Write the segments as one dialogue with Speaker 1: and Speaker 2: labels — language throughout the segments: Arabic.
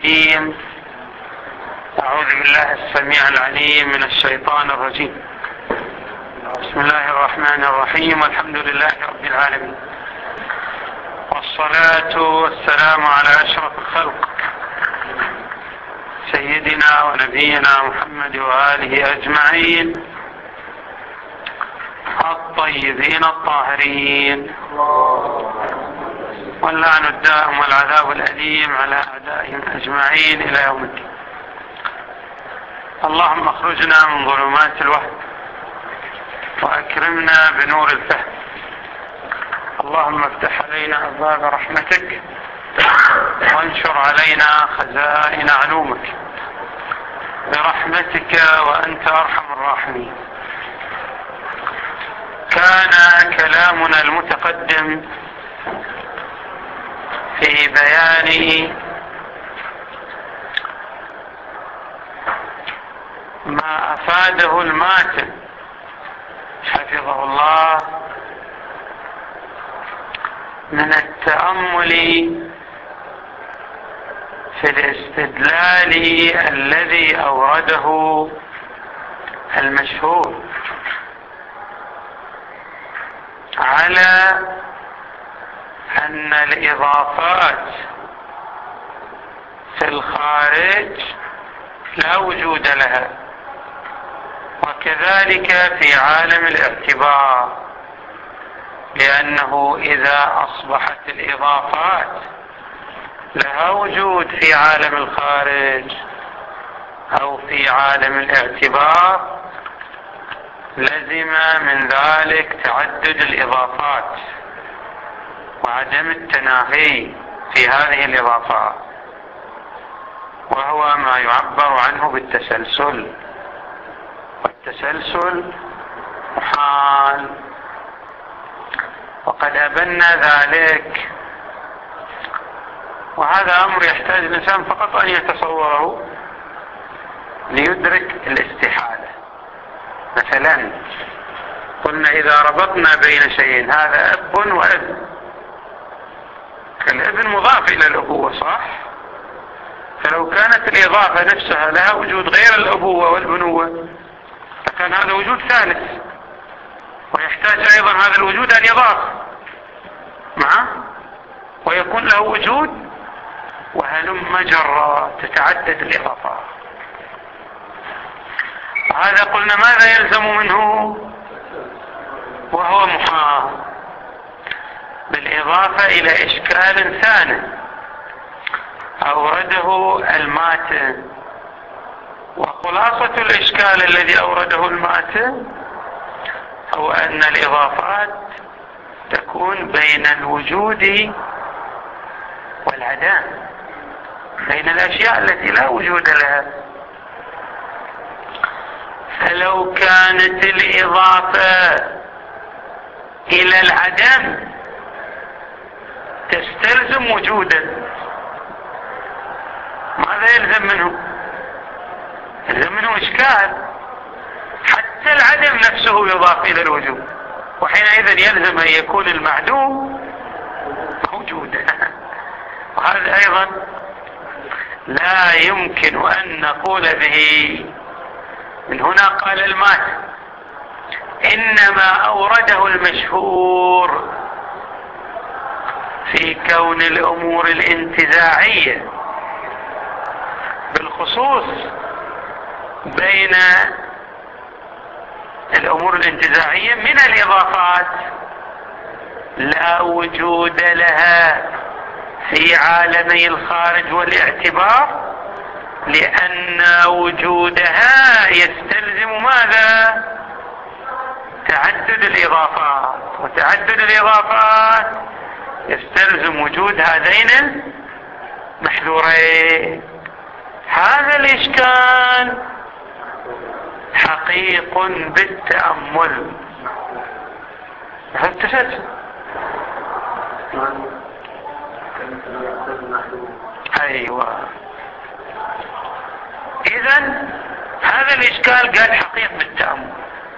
Speaker 1: الرجيم. أعوذ بالله السميع العليم من الشيطان الرجيم. بسم الله الرحمن الرحيم، والحمد لله رب العالمين، والصلاة والسلام على أشرف الخلق سيدنا ونبينا محمد وآله أجمعين الطيبين الطاهرين، واللعن الدائم والعذاب الأليم على أعدائهم أجمعين إلى يوم الدين. اللهم اخرجنا من ظلمات الوهم وأكرمنا بنور الفهم. اللهم افتح علينا أبواب رحمتك وانشر علينا خزائن علومك برحمتك وأنت أرحم الراحمين. كان كلامنا المتقدم في بيان ما أفاده الماتن حفظه الله من التأمل في الاستدلال الذي أورده المشهور على أن الإضافات في الخارج لا وجود لها، وكذلك في عالم الاعتبار، لأنه إذا أصبحت الإضافات لها وجود في عالم الخارج أو في عالم الاعتبار لزم من ذلك تعدد الإضافات وعدم التناهي في هذه الإضافات، وهو ما يعبر عنه بالتسلسل، والتسلسل محال. وقد أبنا ذلك، وهذا أمر يحتاج الإنسان فقط أن يتصوره ليدرك الاستحالة. مثلا قلنا إذا ربطنا بين شيئين، هذا أب وابن، الابن مضاف إلى الأبوة صح؟ فلو كانت الإضافة نفسها لها وجود غير الأبوة والبنوة فكان هذا وجود ثالث، ويحتاج أيضا هذا الوجود أن يضاف معه ويكون له وجود، وهلم جرى تتعدد الإضافات. هذا قلنا ماذا يلزم منه؟ وهو محال، بالإضافة إلى إشكال ثاني أورده الماتن. وخلاصة الإشكال الذي أورده الماتن هو أن الإضافات تكون بين الوجود والعدم، بين الأشياء التي لا وجود لها. فلو كانت الإضافة إلى العدم تستلزم وجودا، ماذا يلزم منه؟ يلزم منه إشكال، حتى العدم نفسه يضاف إلى الوجود، وحينئذ يلزم أن يكون المعدوم موجودا. وهذا أيضا لا يمكن أن نقول به. من هنا قال الماتن إنما أورده المشهور في كون الأمور الانتزاعية بالخصوص بين الأمور الانتزاعية من الإضافات لا وجود لها في عالمي الخارج والاعتبار، لأن وجودها يستلزم ماذا؟ تعدد الإضافات، وتعدد الإضافات يستلزم وجود هذين المحذورين. هذا الإشكال حقيق بالتأمل. هذا التسلسل. أيوة، إذن هذا الإشكال قال حقيق بالتأمل،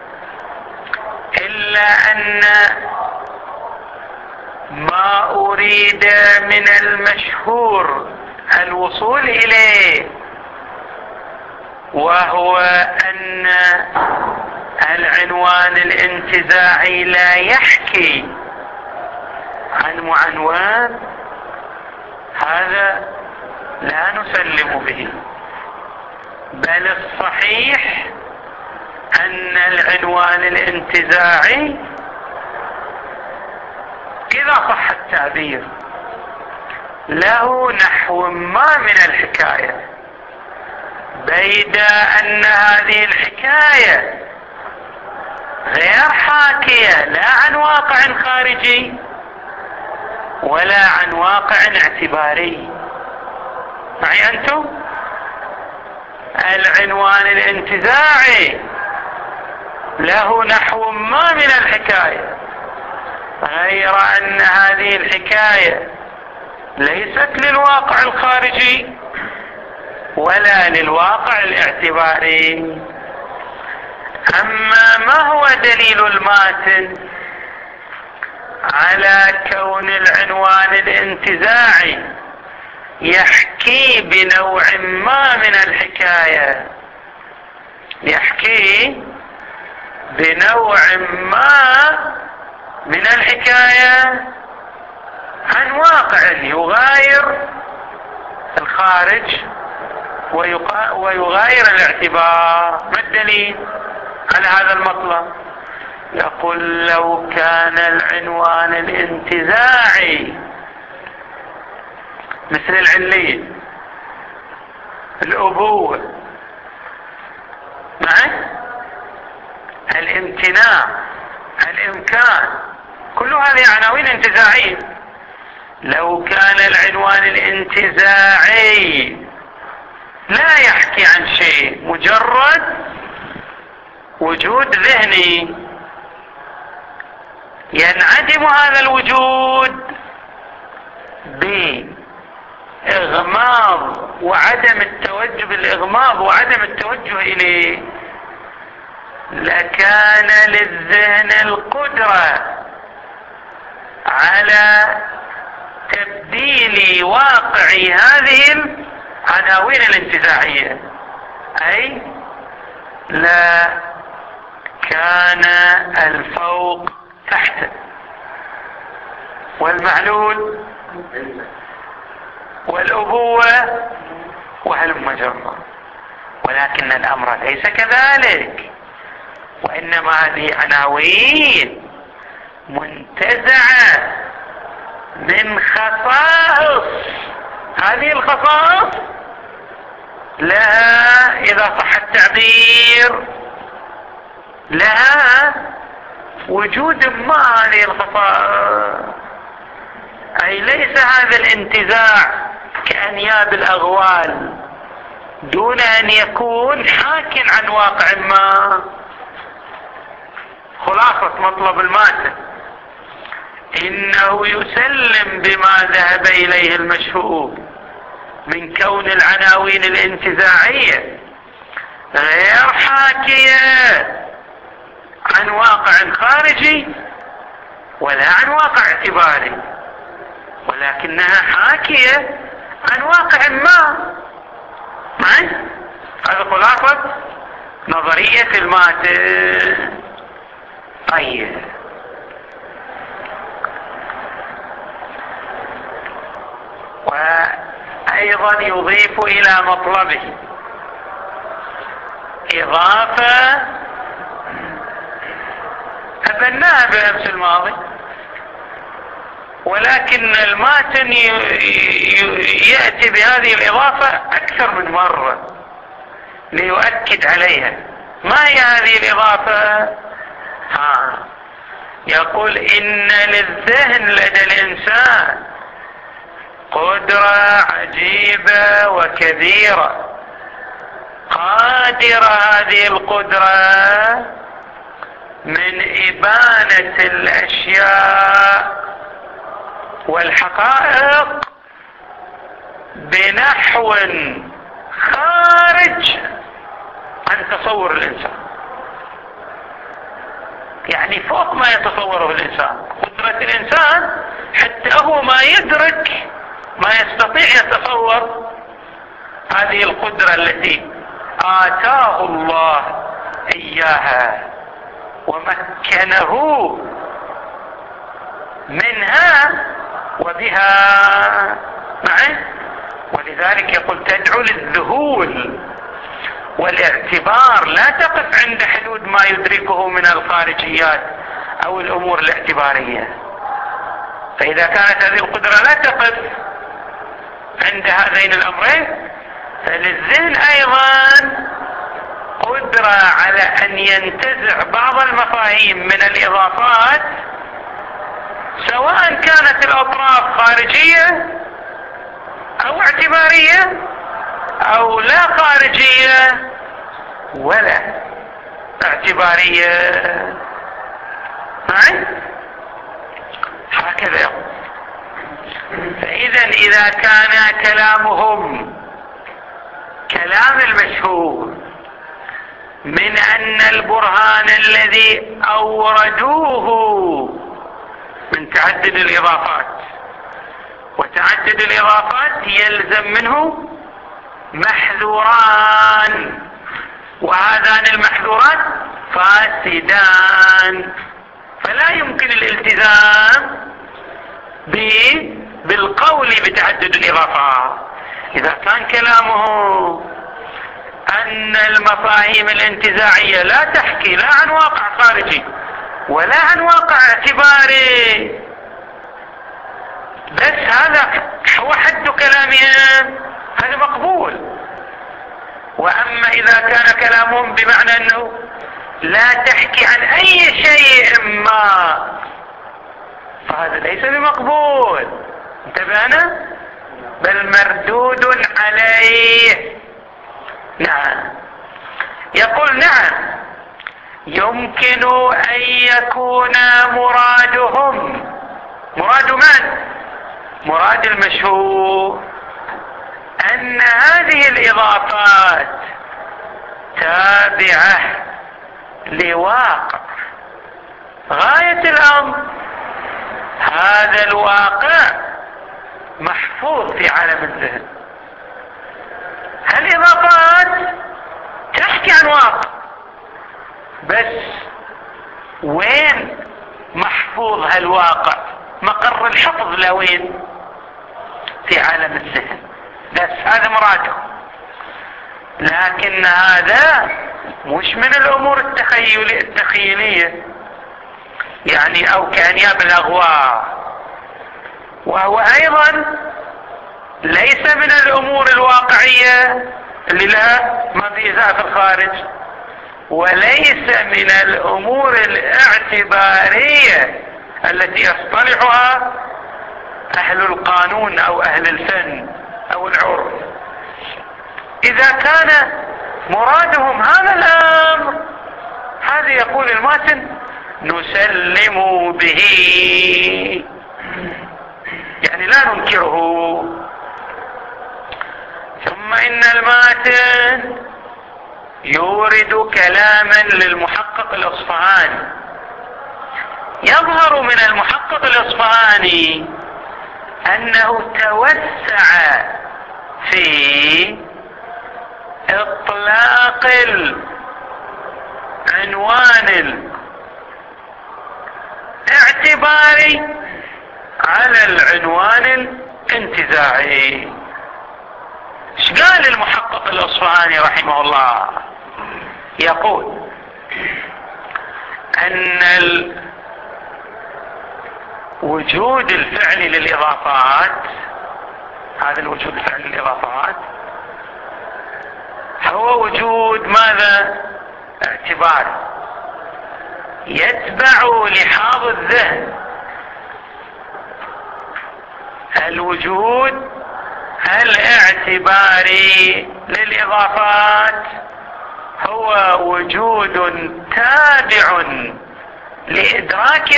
Speaker 1: إلا أن ما أريد من المشهور الوصول إليه، وهو أن العنوان الانتزاعي لا يحكي عن معنوان، هذا لا نسلم به، بل الصحيح أن العنوان الانتزاعي إذا صح التعبير له نحو ما من الحكاية، بيد أن هذه الحكاية غير حاكية لا عن واقع خارجي ولا عن واقع اعتباري. معي أنتم؟ العنوان الانتزاعي له نحو ما من الحكاية، غير أن هذه الحكاية ليست للواقع الخارجي ولا للواقع الاعتباري. أما ما هو دليل الماتن على كون العنوان الانتزاعي يحكي بنوع ما من الحكاية، يحكي بنوع ما من الحكاية عن واقع يغاير الخارج ويغاير الاعتبار. ما الدليل على هذا المطلب؟ يقول لو كان العنوان الانتزاعي مثل العلية، الأبوة، الامتناع، الإمكان، كل هذه عناوين انتزاعية. لو كان العنوان الانتزاعي لا يحكي عن شيء، مجرد وجود ذهني، ينعدم هذا الوجود بإغماض وعدم التوجه، بالإغماض وعدم التوجه إليه، لكان للذهن القدرة على تبديل واقع هذه العناوين الانتزاعية، أي لا كان الفوق تحت والمعلول والأبوة وهلم جرا. ولكن الأمر ليس كذلك، وإنما هذه عناوين منتزعة من خصائص، هذه الخصائص لها إذا صح التعبير لها وجود ما هذه الخصائص، أي ليس هذا الانتزاع كأنياب الأغوال دون أن يكون حاكٍ عن واقع ما. خلاصة مطلب المادة إنه يسلم بما ذهب إليه المشهور من كون العناوين الانتزاعية غير حاكية عن واقع خارجي ولا عن واقع اعتباري، ولكنها حاكية عن واقع ما. هذا خلاصة نظرية المادة. طيب، وأيضا يضيف إلى مطلبه إضافة أبناها بالأمس الماضي، ولكن الماتن يأتي بهذه الإضافة أكثر من مرة ليؤكد عليها. ما هي هذه الإضافة؟ يقول إن للذهن لدى الإنسان قدرة عجيبة وكبيرة، قادرة هذه القدرة من إبانة الأشياء والحقائق بنحو خارج عن تصور الإنسان، يعني فوق ما يتصوره الإنسان. قدرة الإنسان حتى هو ما يدرك ما يستطيع يتصور هذه القدرة التي آتاه الله إياها ومكنه منها وبها معه. ولذلك يقول تدعو للذهول والاعتبار، لا تقف عند حدود ما يدركه من الخارجيات أو الأمور الاعتبارية. فإذا كانت هذه القدرة لا تقف عند هذين الأمرين، فللذهن أيضا قدرة على أن ينتزع بعض المفاهيم من الإضافات، سواء كانت الأطراف خارجية أو اعتبارية أو لا خارجية ولا اعتبارية. معي؟ هكذا يقول. فإذا إذا كان كلامهم كلام المشهور من أن البرهان الذي أوردوه من تعدد الإضافات، وتعدد الإضافات يلزم منه محذوران، وهذان المحذوران فاسدان، فلا يمكن الالتزام بالقول بتعدد الإضافات. إذا كان كلامه أن المفاهيم الانتزاعية لا تحكي لا عن واقع خارجي ولا عن واقع اعتباري، بس هذا هو حد كلامهم، هذا مقبول. وأما إذا كان كلامهم بمعنى أنه لا تحكي عن أي شيء ما، فهذا ليس بمقبول. انتبهنا؟ بل مردود عليه. نعم. يقول نعم يمكن أن يكون مرادهم، مراد من؟ مراد المشهور، أن هذه الإضافات تابعة لواقع غاية الأمر، هذا الواقع محفوظ في عالم الذهن. الإضافات تحكي عن واقع، بس وين محفوظ هالواقع؟ مقر الحفظ لوين؟ في عالم الذهن، بس هذا مراده. لكن هذا مش من الأمور التخيلية، يعني أو كأنياب الأغواء، وهو أيضا ليس من الأمور الواقعية اللي لها ما في في الخارج، وليس من الأمور الاعتبارية التي يصطلحها أهل القانون أو أهل الفن أو العرف. إذا كان مرادهم هذا الأمر، هذا يقول الماتن نسلم به، يعني لا ننكره. ثم إن الماتن يورد كلاما للمحقق الأصفهاني. يظهر من المحقق الأصفهاني أنه توسع في إطلاق العنوان الاعتباري على العنوان الانتزاعي. ايش قال المحقق الأصفهاني رحمه الله؟ يقول أن وجود الفعل للإضافات، هذا الوجود الفعل للإضافات هو وجود ماذا؟ اعتباري، يتبع لحاظ الذهن. الوجود الاعتباري للإضافات هو وجود تابع لإدراك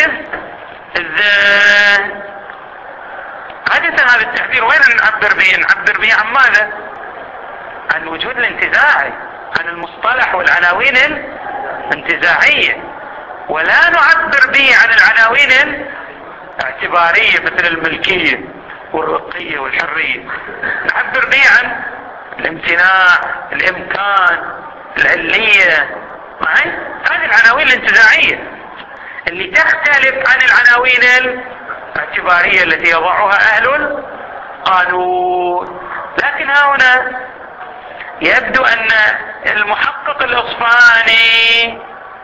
Speaker 1: الذهن. عادة هذا التعبير وين نعبر به؟ نعبر به عن ماذا؟ عن الوجود الانتزاعي، عن المصطلح والعناوين الانتزاعية، ولا نعبر به عن العناوين الاعتبارية مثل الملكية والرقية والحرية، نعبر به عن الامتناع، الامكان، العلية. معي؟ هذه العناوين الانتزاعية اللي تختلف عن العناوين الاعتبارية التي يضعها اهل القانون. لكن هنا يبدو ان المحقق الاصفهاني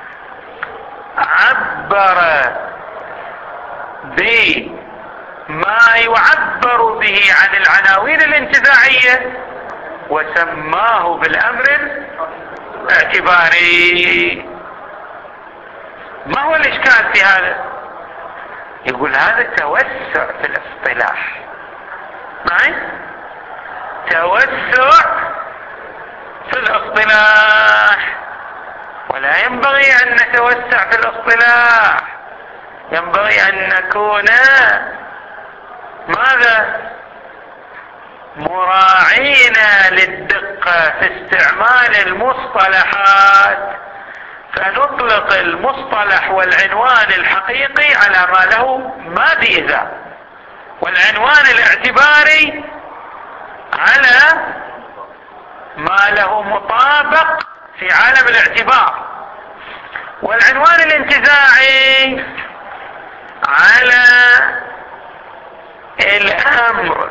Speaker 1: عبر بما يعبر به عن العناوين الانتزاعية وسماه بالامر الاعتباري. ما هو الاشكال في هذا؟ يقول هذا توسع في الاصطلاح. معي؟ توسع في الاصطلاح، ولا ينبغي ان نتوسع في الاصطلاح، ينبغي ان نكون ماذا؟ مراعين للدقة في استعمال المصطلحات، فنطلق المصطلح والعنوان الحقيقي على ما له مادي إذا، والعنوان الاعتباري على ما له مطابق في عالم الاعتبار، والعنوان الانتزاعي على الأمر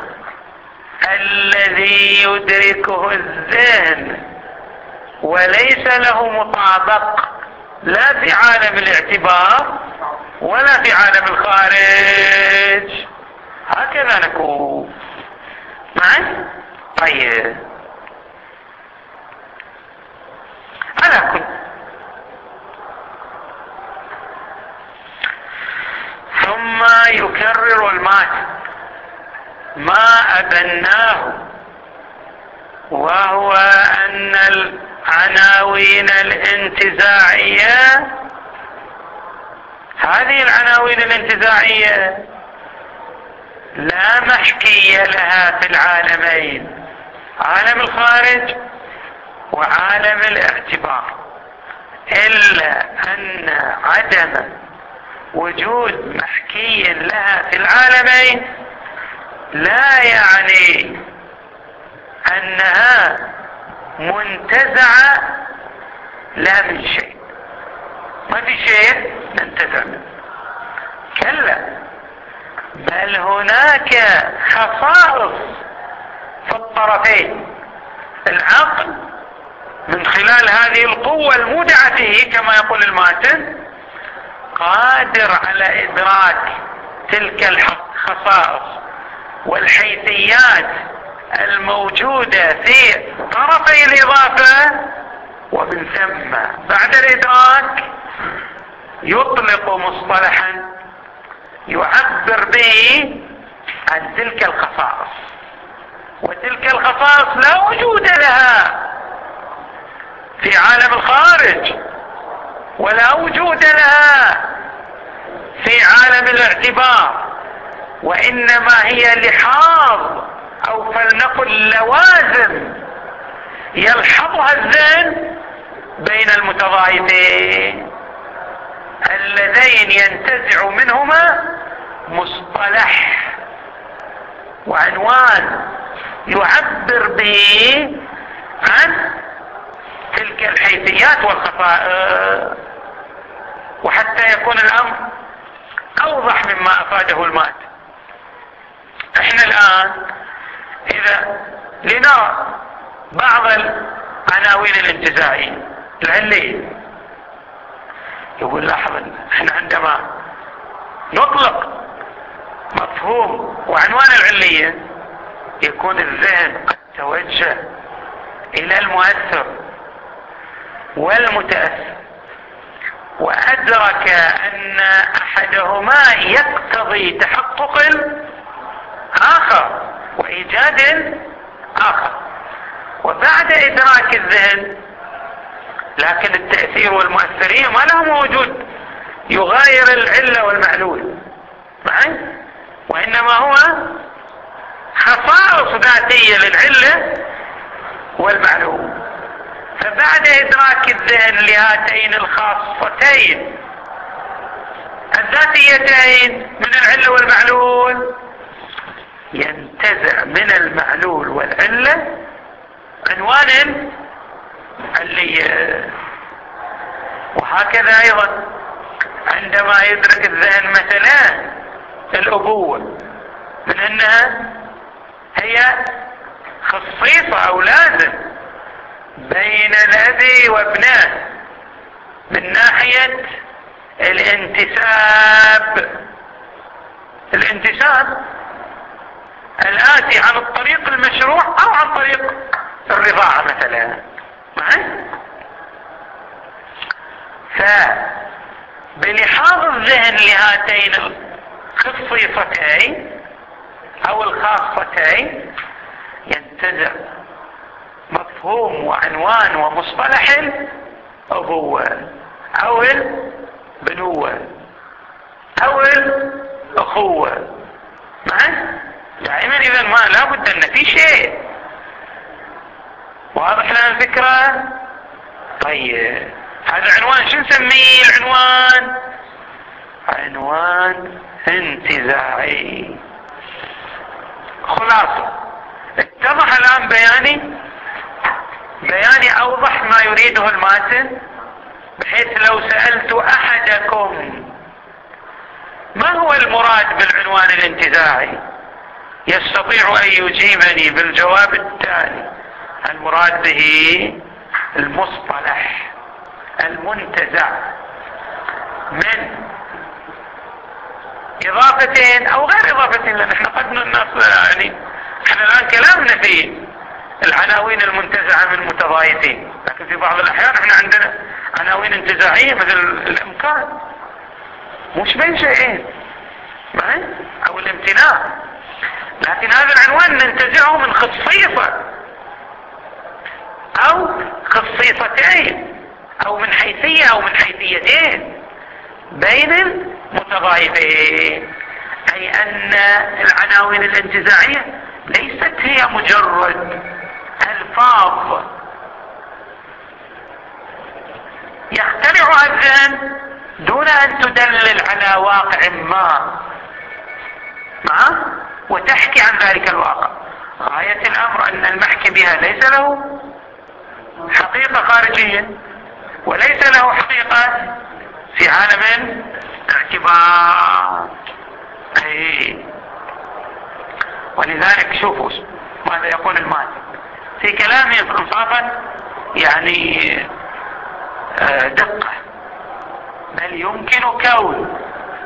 Speaker 1: الذي يدركه الذهن وليس له مطابق لا في عالم الاعتبار ولا في عالم الخارج. هكذا نكون. معي؟ طيب، على كل ثم يكرر الماتن ما أبناه، وهو أن العناوين الانتزاعية، هذه العناوين الانتزاعية لا محكي لها في العالمين، عالم الخارج وعالم الاعتبار، إلا أن عدم وجود محكي لها في العالمين لا يعني أنها منتزعة لا من شيء. ما في شيء ننتزع منه، كلا، بل هناك خصائص في الطرفين. العقل من خلال هذه القوة المودعة فيه كما يقول الماتن قادر على إدراك تلك الخصائص والحيثيات الموجودة في طرفي الإضافة، ومن ثم بعد الإدراك يطلق مصطلحا يعبر به عن تلك الخصائص، وتلك الخصائص لا وجود لها في عالم الخارج ولا وجود لها في عالم الاعتبار، وإنما هي لحاظ أو فلنقل لوازم يلحظها الذهن بين المتضايفين اللذين ينتزع منهما مصطلح وعنوان يعبر به عن تلك الحيثيات والخصائص. وحتى يكون الأمر أوضح مما أفاده المات، احنا الآن إذا لنرى بعض العناوين الانتزاعية العلية، يقول لاحظ احنا عندما نطلق مفهوم وعنوان العلية يكون الذهن قد توجه إلى المؤثر والمتأثر، وأدرك أن أحدهما يقتضي تحقق آخر وإيجاد آخر، وبعد إدراك الذهن لكن التأثير والمؤثرية ما لهم وجود يغاير العلة والمعلول معي، وإنما هو خصائص ذاتية للعلة والمعلول. فبعد إدراك الذهن لهاتين الخاصتين الذاتيتين من العلة والمعلول ينتزع من المعلول والعلة عنوان اللي. وهكذا ايضا عندما يدرك الذهن مثلا الابوة من انها هي خصيصة او لازم بين الابي وابنه من ناحية الانتساب الآتي عن الطريق المشروع او عن طريق الرضاعة مثلا. فبلحاظ الذهن لهاتين الخصيصتين او الخاصتين ينتزع مفهوم وعنوان ومصطلح الأبوة او البنوة او الأخوة. دائما اذا ما لابد ان في شيء واضح لنا الفكرة. طيب هذا العنوان شو نسميه؟ العنوان عنوان انتزاعي. خلاصة اتضح الان بياني اوضح ما يريده الماتن، بحيث لو سألت احدكم ما هو المراد بالعنوان الانتزاعي يستطيع ان يجيبني بالجواب التالي: المراد به المصطلح المنتزع من اضافتين او غير اضافتين، لان احنا قد يعني احنا الان كلامنا في العناوين المنتزعة من متضايفين، لكن في بعض الاحيان احنا عندنا عناوين انتزاعية مثل الامكان، مش بين شيئين او الامتناع. لكن هذا العنوان ننتزعه من خصيصة او خصيصتين او من حيثية او من حيثيتين بين المتضايفين، اي ان العناوين الانتزاعية ليست هي مجرد الفاظ يخترعها الذهن دون ان تدلل على واقع ما وتحكي عن ذلك الواقع. غاية الامر ان المحكي بها ليس له حقيقة خارجية وليس له حقيقة في عالم الاعتبار. ولذلك شوفوا ماذا يقول الماتن في كلامه انصافا يعني دقة: بل يمكن كون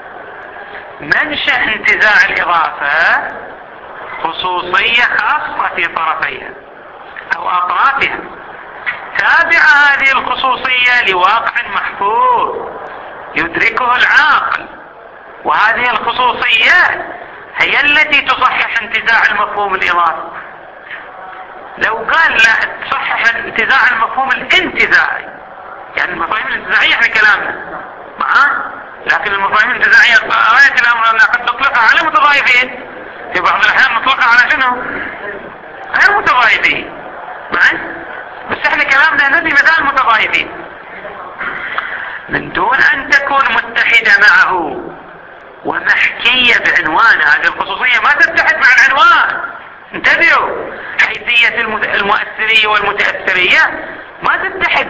Speaker 1: منشأ انتزاع الإضافة خصوصية خاصة في طرفيها أو أطرافها تابع هذه الخصوصية لواقع محفوظ يدركه العاقل، وهذه الخصوصية هي التي تصحح انتزاع المفهوم الإضافي. لو قال لا تصحح انتزاع المفهوم الانتزاعي، يعني المفاهيم الانتزاعية احنا كلامنا لكن المفاهيم الانتزاعية غاية الأمر أنها قد نطلقها على متضايفين، في بعض الأحيان نطلقها على شنو؟ غير متضايفين بس احنا كلامنا نبي مثال متضايفين من دون أن تكون متحدة معه ومحكية بعنوان. هذه الخصوصية ما تتحد مع العنوان، انتبهوا، حيثية المؤثرية والمتأثرية ما تتحد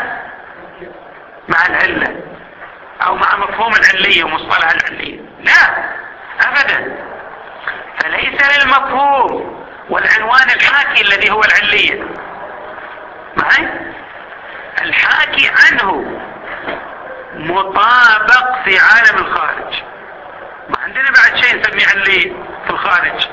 Speaker 1: مع العلة او مع مفهوم العلية ومصطلح العلية، لا ابدا. فليس للمفهوم والعنوان الحاكي الذي هو العلية الحاكي عنه مطابق في عالم الخارج. ما عندنا بعد شيء نسميه علي في الخارج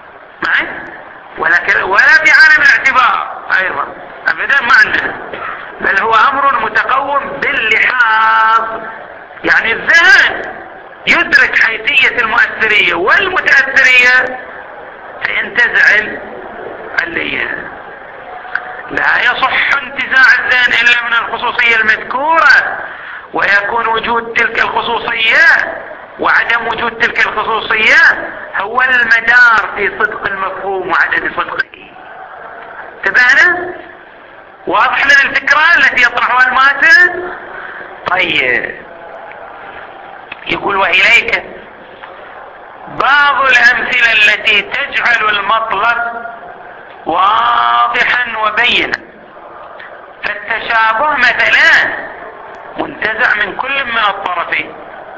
Speaker 1: ولا في عالم الاعتبار ايضا ابدا ما عندنا، بل هو امر متقوم باللحاظ. يعني الذهن يدرك حيثية المؤثرية والمتأثرية فينتزع العلية. لا يصح انتزاع الذهن الا من الخصوصية المذكورة، ويكون وجود تلك الخصوصية وعدم وجود تلك الخصوصية هو المدار في صدق المفهوم وعدم صدقه. انتبهنا؟ واضح لنا الفكرة التي يطرحها الماتن؟ طيب يقول: وإليك بعض الأمثلة التي تجعل المطلب واضحا وبينا. فالتشابه مثلا منتزع من كل من الطرفين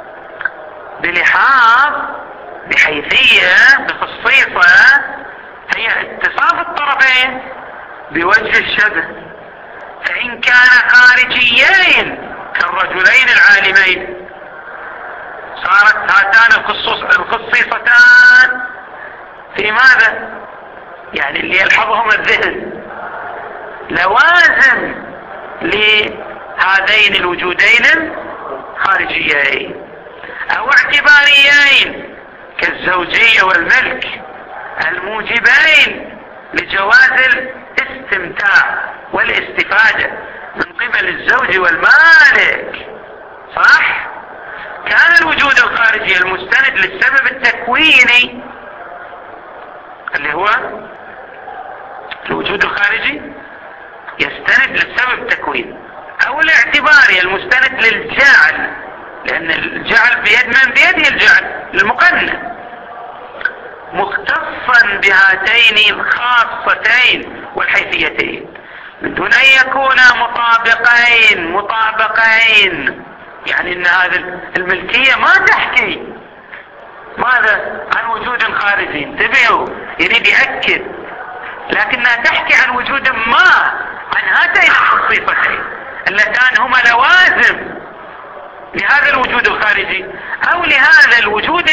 Speaker 1: بلحاظ بحيثية بخصيصة هي اتصاف الطرفين بوجه الشبه. فإن كان خارجيين كالرجلين العالمين صارت هاتان الخصيصتان في ماذا؟ يعني اللي يلحظهم الذهن لوازم لهذين الوجودين الخارجيين او اعتباريين كالزوجية والملك الموجبين لجواز الاستمتاع والاستفادة من قبل الزوج والمالك. صح؟ كان الوجود الخارجي المستند للسبب التكويني اللي هو الوجود الخارجي يستند للسبب التكويني او الاعتباري المستند للجعل، لان الجعل بيد من بيده الجعل المقنن، مختصا بهاتين الخاصتين والحيثيتين من دون ان يكونا مطابقين. يعني ان هذه الملكية ما تحكي ماذا عن وجود خارجي، انتبهوا، يريد يأكد، لكنها تحكي عن وجود ما عن هاتين الخصيصتين اللتان هما لوازم لهذا الوجود الخارجي او لهذا الوجود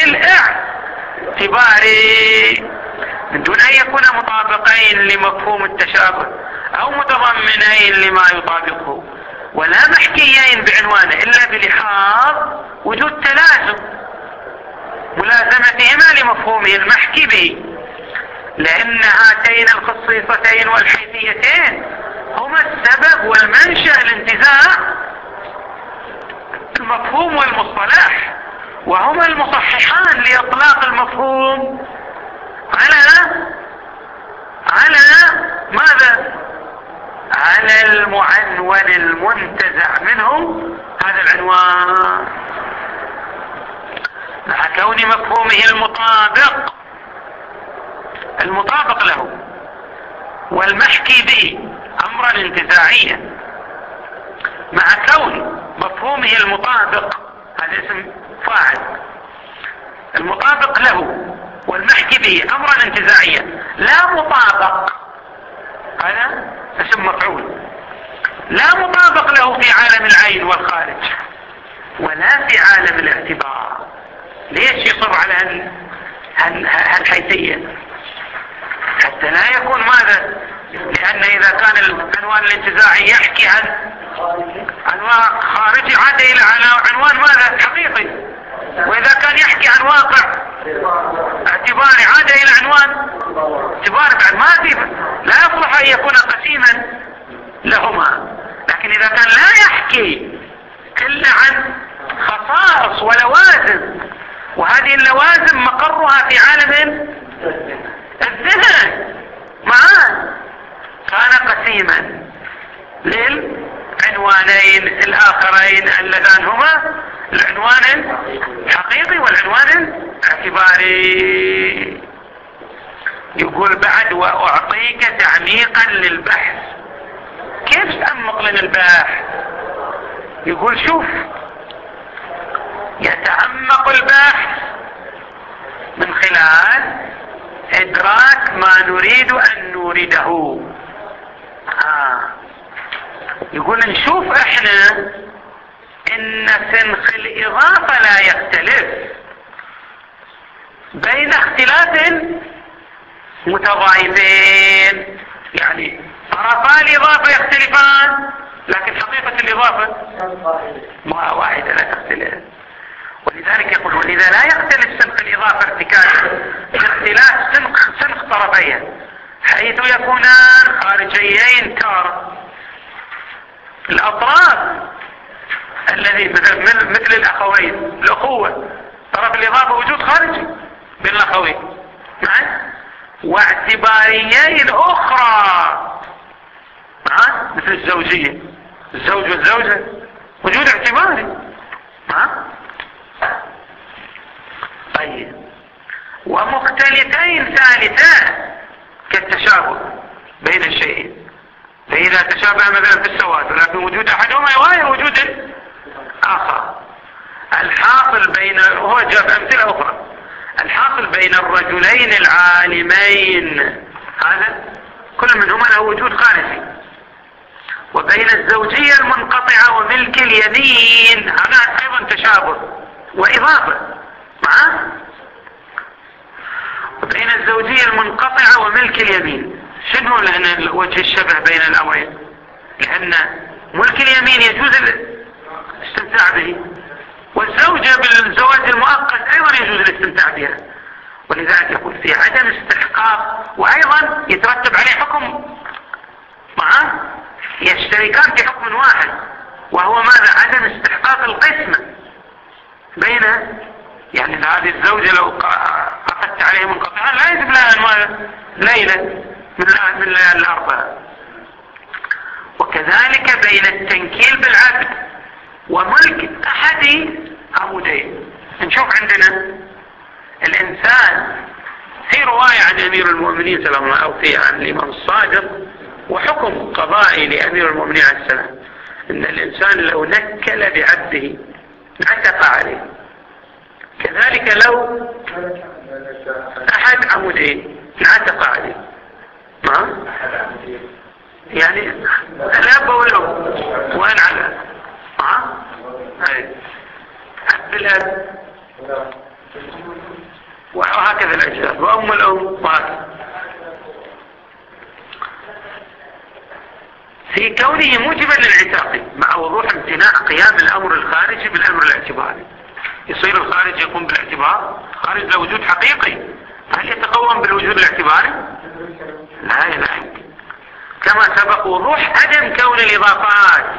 Speaker 1: الاعتباري من دون ان يكونا مطابقين لمفهوم التشابه او متضمنين لما يطابقه، ولا محكيين بعنوانه الا بلحاظ وجود تلازم ملازمتهما لمفهومه المحكي به، لان هاتين الخصيصتين والحيثيتين هما السبب والمنشأ لانتزاع المفهوم والمصطلح، وهما المصححان لإطلاق المفهوم على ماذا؟ على المعنون المنتزع منه هذا العنوان، مع كون مفهومه المطابق له والمحكي به امرا انتزاعيا، مع كون مفهومه المطابق، هذا اسم فاعل، المطابق له والمحكي به امرا انتزاعيا، لا مطابق، هذا اسم مفعول، لا مطابق له في عالم العين والخارج ولا في عالم الاعتبار. ليش يصر على هالحيثية؟ حتى لا يكون ماذا؟ لأن إذا كان العنوان الانتزاعي يحكي عن عنوان خارجي عاد إلى عنوان ماذا؟ حقيقي، وإذا كان يحكي عن واقع اعتباري عاد إلى عنوان اعتباري، بعد ما فيه لا يصلح أن يكون قسيما لهما. لكن إذا كان لا يحكي إلا عن خصائص ولوازم، وهذه اللوازم مقرها في عالم الذهن معاه، كان قسيما للعنوانين الآخرين اللذان هما العنوان الحقيقي والعنوان الاعتباري. يقول بعد وأعطيك تعميقا للبحث. كيف تأمق لنا البحث؟ يقول شوف، يتعمق البحث من خلال إدراك ما نريد أن نورده. يقول نشوف احنا ان سنخ الإضافة لا يختلف بين اختلاف متضايفين، يعني طرفا الإضافة يختلفان لكن حقيقة الإضافة ما واحدة لا تختلف. ولذلك يقول ولذا لا يختلف سنخ الإضافة ارتكازا باختلاف سنخ طرفين حيث يكونان خارجيين تارة. الأطراف الذي مثل الأخوين، الأخوة طرف الإضافة وجود خارجي بين الأخوين معا، واعتباريين أخرى معا مثل الزوجية، الزوج والزوجة وجود اعتباري معا. طيب ومختلفين ثالثا كالتشابه بين الشيئين. فإذا تشابه مثلا في السواد ولكن وجود أحدهما يغاير وجود آخر. الحاصل بين، وهو جاب أمثلة أخرى، الحاصل بين الرجلين العالمين هذا كل منهما له وجود خارجي، وبين الزوجية المنقطعة وملك اليمين هذا أيضا تشابه وإضافة معه. وبين الزوجية المنقطعة وملك اليمين شنو لأن وجه الشبه بين الأمرين؟ لأن ملك اليمين يجوز الاستمتاع به، والزوجة بالزواج المؤقت أيضا يجوز الاستمتاع بها، ولذلك يقول في عدم استحقاق، وأيضا يترتب عليه حكم معه يشتركان في حكم واحد، وهو ماذا؟ عدم استحقاق القسمة بين، يعني هذه الزوجة لو عقدت عليه منقطعا لا يجب لها ليلة من ليالي الأربعة. وكذلك بين التنكيل بالعبد وملك أحد عمودين. نشوف عندنا الإنسان في رواية عن أمير المؤمنين صلى الله عليه وسلم أو في عن الإمام الصادق وحكم قضائي لأمير المؤمنين عليه السلام إن الإنسان لو نكل بعبده عتق عليه، كذلك لو أحد عمودين عتق عليه. ما يعني الأب والأم وين على بالأب وهكذا الأجداد وأم الأم وهكذا. في كونه موجبا للعتاق مع وضوح امتناع قيام الأمر الخارجي بالأمر الاعتباري. يصير الخارج يقوم بالاعتبار، خارج له وجود حقيقي، هل يتقوم بالوجود الاعتباري؟ لا يمكن. كما سبق وضوح عدم كون الإضافات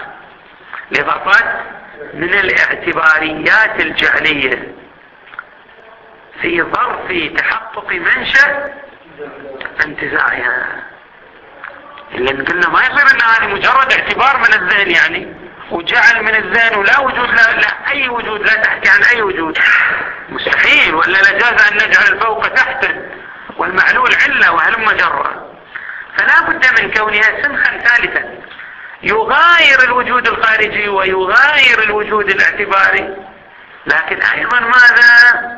Speaker 1: من الاعتباريات الجعلية في ظرف تحقق منشأ انتزاعها. اللي قلنا ما يصير ان هذه مجرد اعتبار من الذهن يعني وجعل من الذهن ولا وجود لا اي وجود، لا تحكي عن اي وجود، مستحيل. ولا لجاز ان نجعل الفوق تحتا والمعلول علة وهلم جرا. فلا بد من كونها سنخا ثالثا يغاير الوجود الخارجي ويغاير الوجود الاعتباري، لكن ايضا ماذا؟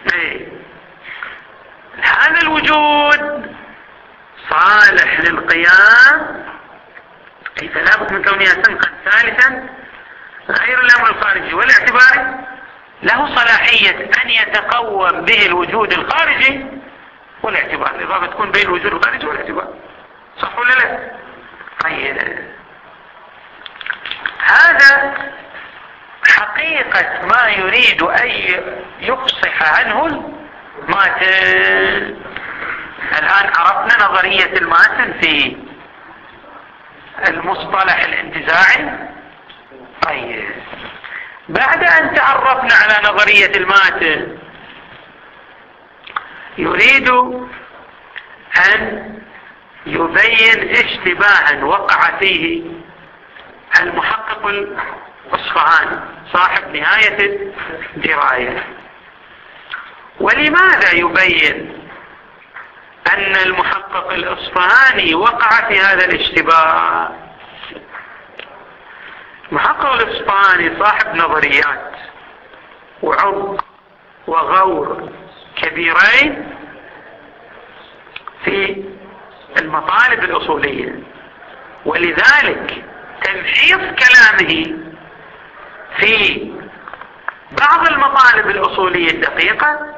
Speaker 1: هذا الوجود صالح للقيام، فلا بد من كونها سنخا ثالثا غير الامر الخارجي والاعتباري له صلاحية ان يتقوم به الوجود الخارجي والاعتبار. الاضافة تكون بين الوجود الخارجي والاعتبار، صح ولا لا؟ طيب هذا حقيقة ما يريد ان يفصح عنه الماتن. الآن عرفنا نظرية الماتن في المصطلح الانتزاعي. طيب بعد أن تعرفنا على نظرية الماتن يريد أن يبين اشتباها وقع فيه المحقق الأصفهاني صاحب نهاية الدراية. ولماذا يبين أن المحقق الأصفهاني وقع في هذا الاشتباه؟ المحقق الأصفهاني صاحب نظريات وعمق وغور كبيرين في المطالب الأصولية، ولذلك تمحيص كلامه في بعض المطالب الأصولية الدقيقة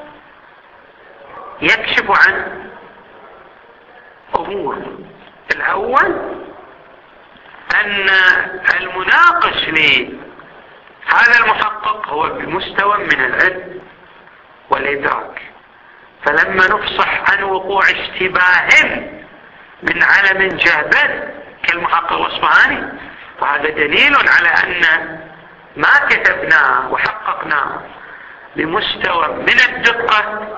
Speaker 1: يكشف عن أمور. الأول أن المناقش لهذا المحقق هو بمستوى من العلم والإدراك، فلما نفصح عن وقوع اشتباه من علم جهبذ كالمحقق الأصفهاني فهذا دليل على أن ما كتبناه وحققناه بمستوى من الدقة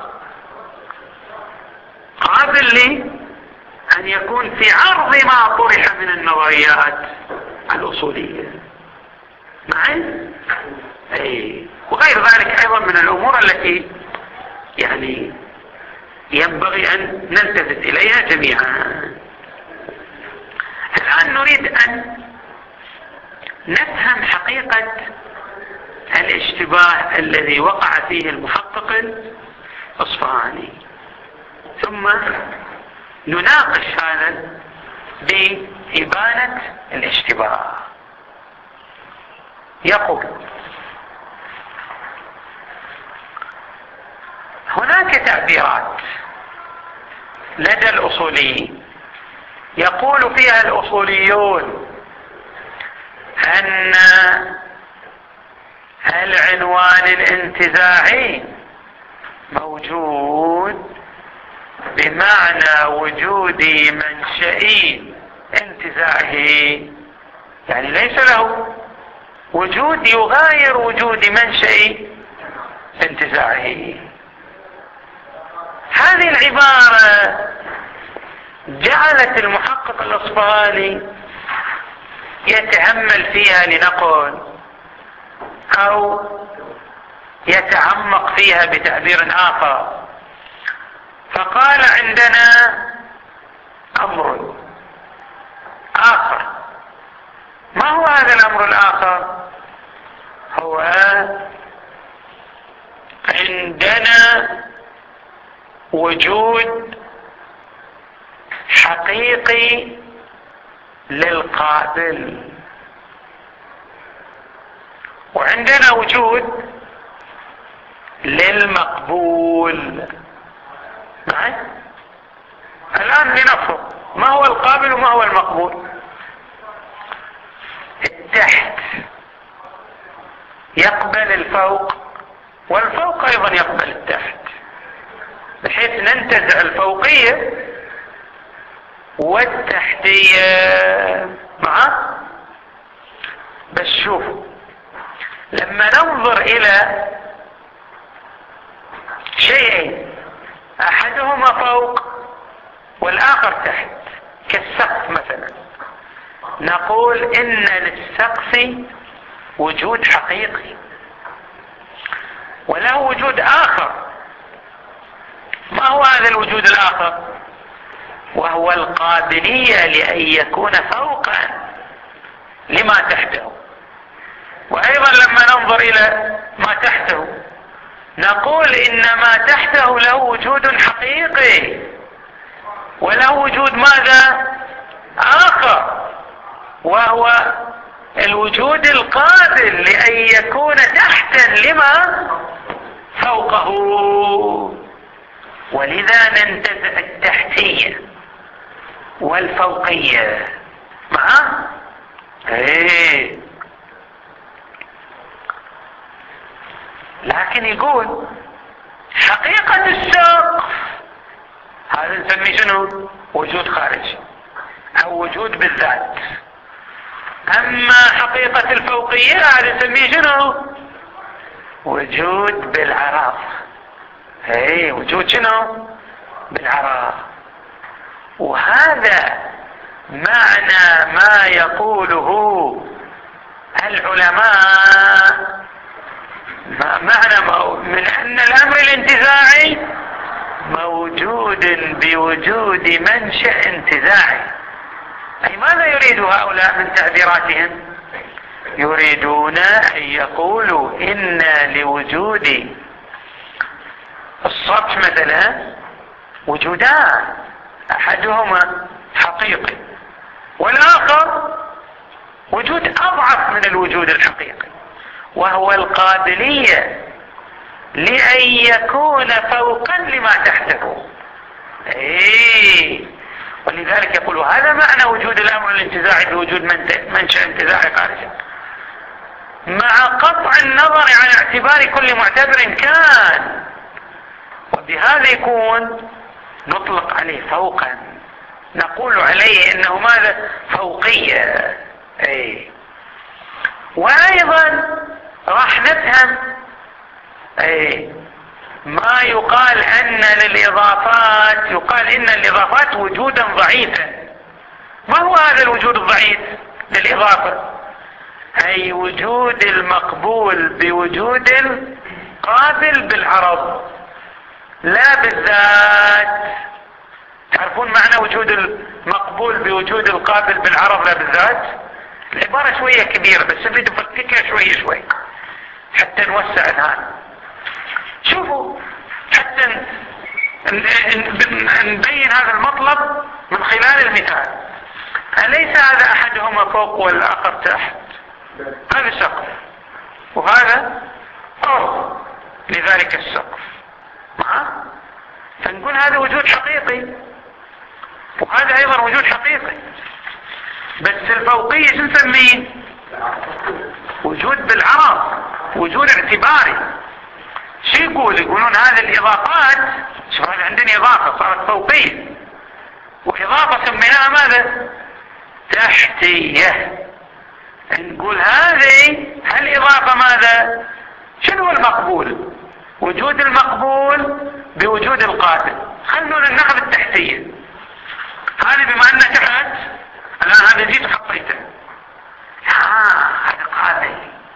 Speaker 1: قابل لي أن يكون في عرض ما طرح من النظريات الأصولية معي. وغير ذلك أيضا من الأمور التي يعني ينبغي أن نلتفت إليها جميعا. الآن نريد أن نفهم حقيقة الاشتباه الذي وقع فيه المحقق الأصفهاني، ثم نناقش هذا بإبانة الاشتباه. يقول: هناك تعبيرات لدى الأصوليين يقول فيها الأصوليون أن العنوان الانتزاعي موجود بمعنى وجود منشئ انتزاعه، يعني ليس له وجود يغاير وجود منشئ انتزاعه. هذه العبارة جعلت المحقق الأصفهاني يتأمل فيها لنقل، أو يتعمق فيها بتعبير آخر، فقال: عندنا أمر آخر. ما هو هذا الأمر الآخر؟ هو عندنا وجود حقيقي للقابل، وعندنا وجود للمقبول. معي؟ الآن لنفرض ما هو القابل وما هو المقبول. التحت يقبل الفوق، والفوق أيضا يقبل التحت، بحيث ننتزع الفوقية والتحتية معه. بس شوفوا، لما ننظر إلى شيئين أحدهما فوق والآخر تحت، كالسقف مثلا، نقول إن للسقف وجود حقيقي وله وجود آخر. ما هو هذا الوجود الآخر؟ وهو القابلية لأن يكون فوقا لما تحته. وأيضا لما ننظر إلى ما تحته نقول إن ما تحته له وجود حقيقي وله وجود ماذا؟ آخر، وهو الوجود القابل لأن يكون تحتا لما فوقه. ولذا ننتزع التحتية والفوقية معه. لكن يقول حقيقة السقف هذا نسميه شنو؟ وجود خارجي أو وجود بالذات. أما حقيقة الفوقية هذا نسميه شنو؟ وجود بالعراض. وجود شنو؟ بالعراض. وهذا معنى ما يقوله العلماء، معنى من أن الأمر الانتزاعي موجود بوجود منشأ انتزاعي. أي ماذا يريد هؤلاء من تعبيراتهم؟ يريدون أن يقولوا إن لوجود السطح مثلا وجودان، أحدهما حقيقي والآخر وجود أضعف من الوجود الحقيقي، وهو القابلية لأن يكون فوقا لما تحته. ولذلك يقول هذا معنى وجود الأمر الانتزاعي بوجود منشأ انتزاعي خارجي، مع قطع النظر عن اعتبار كل معتبر كان. وبهذا يكون نطلق عليه فوقا، نقول عليه انه ماذا؟ فوقية. وايضا راح نفهم ما يقال ان للاضافات، يقال ان الاضافات وجودا ضعيفا. ما هو هذا الوجود الضعيف للاضافة؟ اي وجود المقبول بوجود القابل بالعرض. لا بالذات. تعرفون معنى وجود المقبول بوجود القابل بالعرض لا بالذات؟ العبارة شوية كبيرة بس نريد نفككها شوية شوي حتى نوسع الهان. شوفوا حتى نبين هذا المطلب من خلال المثال. أليس هذا أحدهما فوق والآخر تحت؟ هذا سقف وهذا أرض لذلك السقف، فنقول هذا وجود حقيقي وهذا أيضا وجود حقيقي. بس الفوقية شو نسميه؟ وجود بالعرض، وجود اعتباري. شو يقولون هذه الإضافات، شوف هذا عندنا إضافة صارت فوقية وإضافة سميناها ماذا؟ تحتية. نقول هذه هالإضافة ماذا؟ شنو المقبول؟ وجود المقبول بوجود القابل. خلونا ناخذ التحتية هذه بما أنها تحت الآن هذا جيت وحطيته هذا قابل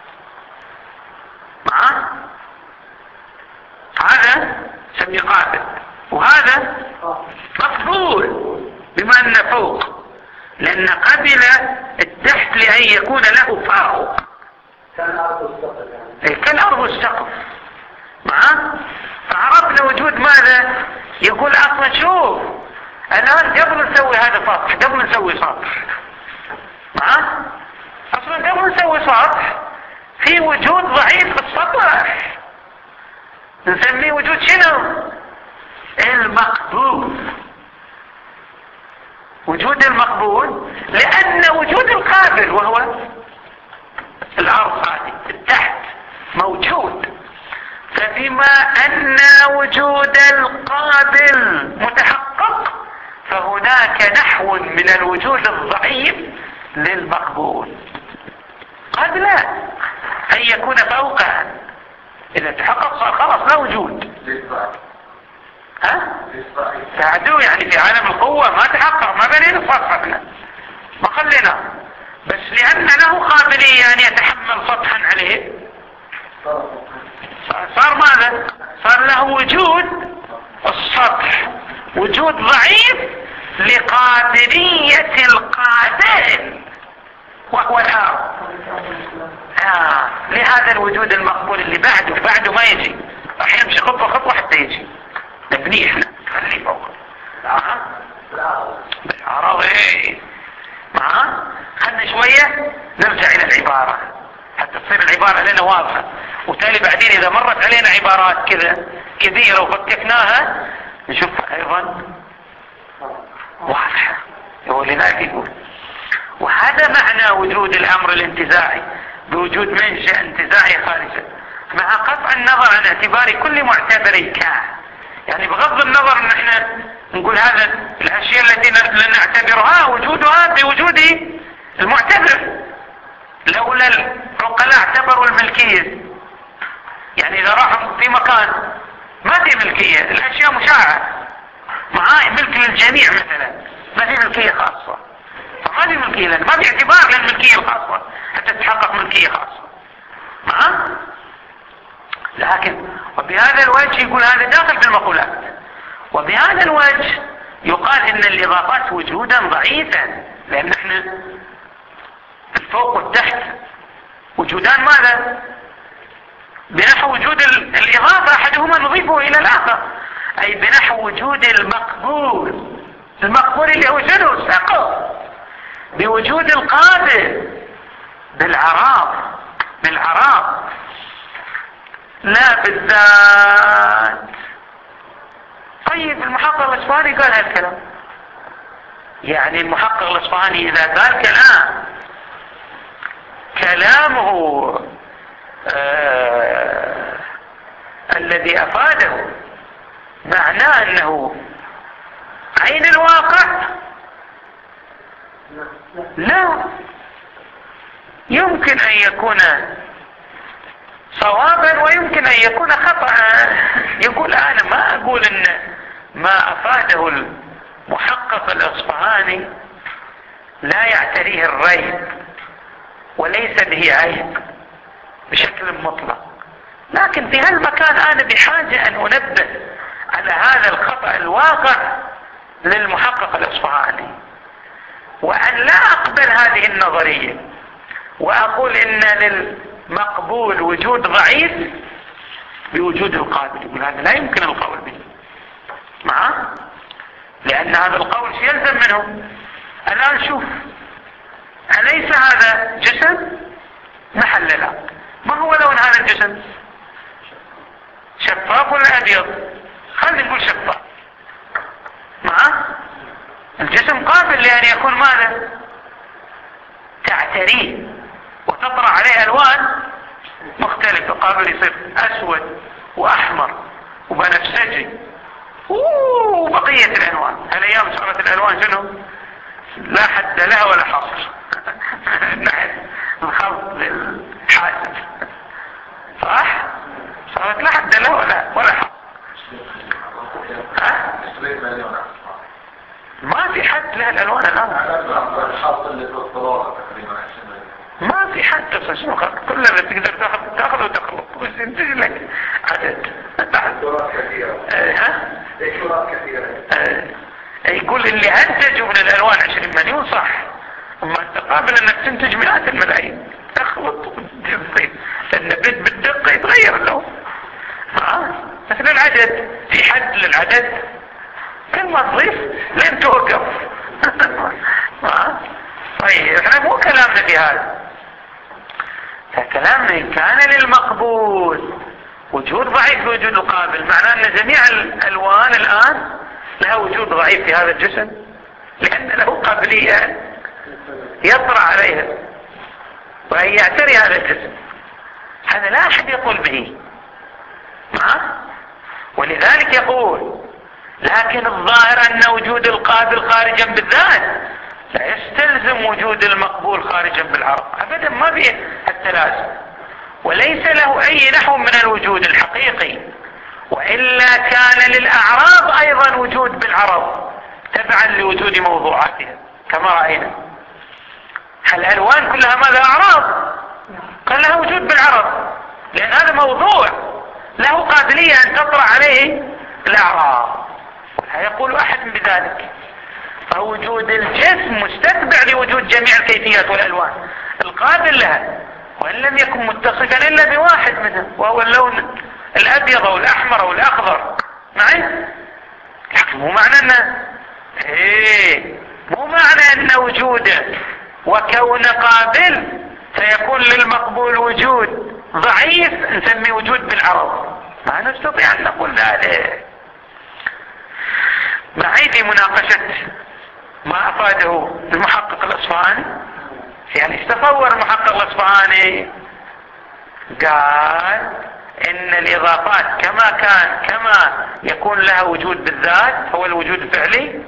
Speaker 1: هذا سمي قابل وهذا مقبول بما أنه فوق، لأن قبل التحت لأن يكون له فوق كالأرض والسقف. فعرفنا وجود ماذا؟ يقول أصلا شوف الآن قبل نسوي هذا سطح، قبل نسوي سطح أصلا قبل نسوي سطح في وجود ضعيف في السطح نسميه وجود شنو؟ المقبول. وجود المقبول لأن وجود القابل وهو الأرض هذه التحت موجود. فبما أن وجود القابل متحقق فهناك نحو من الوجود الضعيف للمقبول قبل أن يكون فوقها. إذا تحقق صار خلاص لا وجود. ساعدوه يعني في عالم القوة ما تحقق، ما بنينا سطحنا ما خلينا، بس لأن له قابلية أن يتحمل سطحا عليه صار ماذا؟ صار له وجود السطح، وجود ضعيف لقابلية القابل وهو الأرض. لهذا الوجود المقبول اللي بعده ما يجي، راح يمشي خطوة خطوة حتى يجي نبنيه احنا خليه فوق بالعرض. خلنا شوية نرجع إلى العبارة حتى تصير العبارة لنا واضحة، وتالي بعدين إذا مرت علينا عبارات كذا كبيرة وفككناها نشوفها أيضا واضحة. ولذلك يقول وهذا معنى وجود الأمر الانتزاعي بوجود منشأ انتزاعي خارجي مع قطع النظر عن اعتبار كل معتبر كان. يعني بغض النظر ان احنا نقول هذا الاشياء التي نعتبرها وجودها بوجود المعتبر. لولا العقلاء اعتبروا الملكية، يعني اذا راحوا في مكان ما في ملكية، الاشياء مشاعة معاه ملك للجميع مثلا، ما في ملكية خاصة، فما في ملكية لأن ما في اعتبار للملكية الخاصة حتى تتحقق ملكية خاصة. لكن وبهذا الوجه يقول هذا داخل في المقولات، وبهذا الوجه يقال ان الاضافات وجودا ضعيفا، لان احنا الفوق والتحت وجودان ماذا؟ بنحو وجود الاضافة احدهما نضيفه الى الاخر، اي بنحو وجود المقبول. المقبول اللي هو شنو؟ السقف، بوجود القابل بالعراض لا بالذات. طيب المحقق الإصفهاني قال هالكلام، يعني المحقق الإصفهاني إذا قال كلامه الذي أفاده معناه أنه عين الواقع؟ لا، يمكن أن يكون صوابا ويمكن أن يكون خطأ. يقول أنا ما أقول أن ما أفاده المحقق الإصفهاني لا يعتريه الريب وليس به عيب بشكل مطلق، لكن في هالمكان أنا بحاجة أن أنبه على هذا الخطأ الواقع للمحقق الأصفهاني، وأن لا أقبل هذه النظرية وأقول إن للمقبول وجود ضعيف بوجود القابل. يقول هذا لا يمكن القول به معه، لأن هذا القول يلزم منه. الآن شوف، أليس هذا جسم محل لا؟ ما هو لون هذا الجسم؟ شفاف ولا أبيض؟ خلينا نقول شفاف. معه الجسم قابل لأن يكون ماذا؟ تعتريه وتطرأ عليه ألوان مختلفة، قابل يصير أسود وأحمر وبنفسجي وبقية الألوان. هالأيام صارت الألوان شنو؟ لا حد لها ولا حصر نحن الخلط للحاسب، صح؟ صارت لا حد لها ولا حصر. ما في حد لها الألوان الآن، ما في حد تصل شنو كل اللي تقدر تاخذ وتخلط بس ينتج لك عدد يقول اللي انتجوا من الالوان 20 مليون صح، اما تقابل انك تنتج مئات الملايين تخلط وتنتج، لان بالدقه يتغير اللون. مثل العدد، في حد للعدد كل ما تضيف لين توقف. طيب احنا مو كلامنا في هذا، فكلامنا إن كان للمقبول وجود ضعيف في وجود القابل، معناه أن جميع الألوان الآن لها وجود ضعيف في هذا الجسم، لأن له قابلية يطرأ عليها وأن يعتري هذا الجسم. هذا لا أحد يقول به، ولذلك يقول لكن الظاهر أن وجود القابل خارجا بالذات لا يستلزم وجود المقبول خارجا بالعرض أبدا، ما فيه التلازم، وليس له أي نحو من الوجود الحقيقي، وإلا كان للأعراض أيضا وجود بالعرض تبعا لوجود موضوعاتها كما رأينا. الألوان كلها ماذا؟ أعراض، كان لها وجود بالعرض، لأن هذا موضوع له قابلية أن تطرأ عليه الأعراض، ولا يقول أحد بذلك. فوجود الجسم مستتبع لوجود جميع الكيفيات والألوان القابل لها، وإن لم يكن متصفا إلا بواحد منها وهو اللون الأبيض أو الأحمر أو الأخضر. معي؟ مو معنى أنه مو معنى أن وجوده وكون قابل سيكون للمقبول وجود ضعيف نسميه وجود بالعرض، ما نستطيع أن نقول ذلك. معي في مناقشة ما أفاده المحقق الأصفهاني، يعني تصور المحقق الأصفهاني قال إن الإضافات كما يكون لها وجود بالذات هو الوجود الفعلي،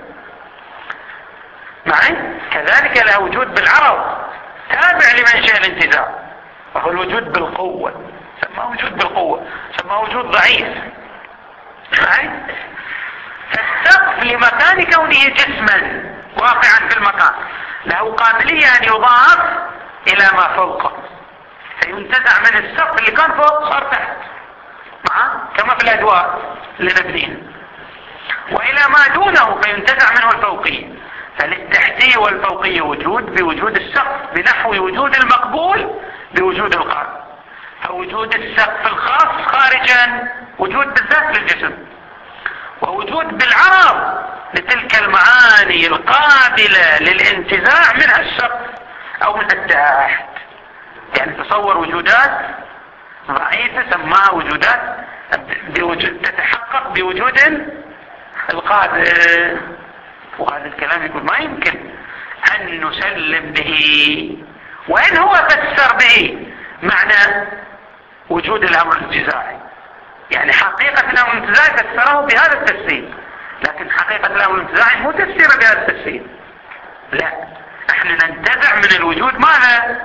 Speaker 1: معي كذلك لها وجود بالعرض تابع لمنشأ الانتزاع وهو الوجود بالقوة، سماه وجود بالقوة، سماه وجود ضعيف. معي فالسقف لمكان كونه جسما واقعا في المكان له قابلية أن يضاف إلى ما فوقه، فينتزع من السقف اللي كان فوق صار تحت، كما في الأدوار اللي نبنيها، وإلى ما دونه فينتزع منه الفوقية. فللتحتية والفوقية وجود بوجود السقف بنحو وجود المقبول بوجود القابل، فوجود السقف الخاص خارجا وجود بالذات للجسم، ووجود بالعرض لتلك المعاني القابلة للانتزاع منها السقف أو من التحت. يعني تصور وجودات ضعيفة سماها وجودات تتحقق بوجود القابل، وهذا الكلام يقول ما يمكن أن نسلم به، وإن هو فسر به معنى وجود الأمر الانتزاعي، يعني حقيقة الأمر الانتزاعي فسره بهذا التفسير، لكن حقيقة الأمر الانتزاعي مو تفسيره بهذا التفسير، لا، احنا ننتزع من الوجود ماذا؟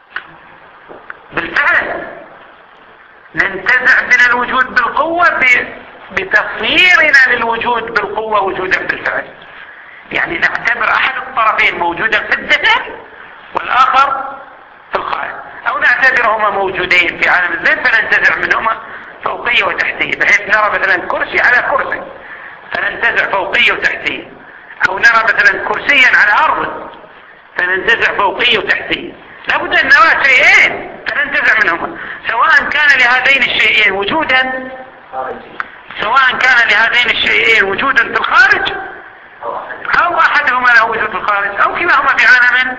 Speaker 1: بالفعل، ننتزع من الوجود بالقوة بتصويرنا للوجود بالقوة وجودا بالفعل. يعني نعتبر احد الطرفين موجودا في الذهن والاخر في الخارج، او نعتبرهما موجودين في عالم الذهن فننتزع منهما فوقية وتحتية، بحيث نرى مثلا كرسي على كرسي فننتزع فوقية وتحتية، او نرى مثلا كرسيا على ارض فننتزع فوقية وتحتية. لابد ان نرى شيئين فننتزع منهما، سواء كان لهذين الشيئين وجودا، سواء كان لهذين الشيئين وجودا في الخارج او احدهما له وجود في الخارج او كلاهما في عالم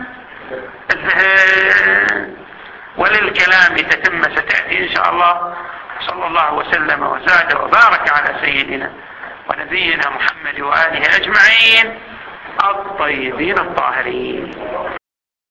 Speaker 1: الذهن. وللكلام تتم ستأتي ان شاء الله. صلى الله وسلم وزاد وبارك على سيدنا ونبينا محمد وآله أجمعين الطيبين الطاهرين.